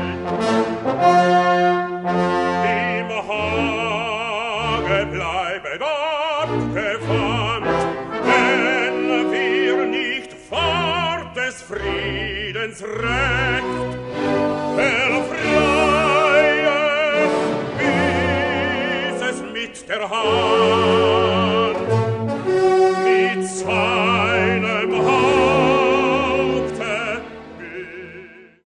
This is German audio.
Im Hage bleibet abgewandt, denn wir nicht fort des Friedens recht befreie, bis es mit der Hand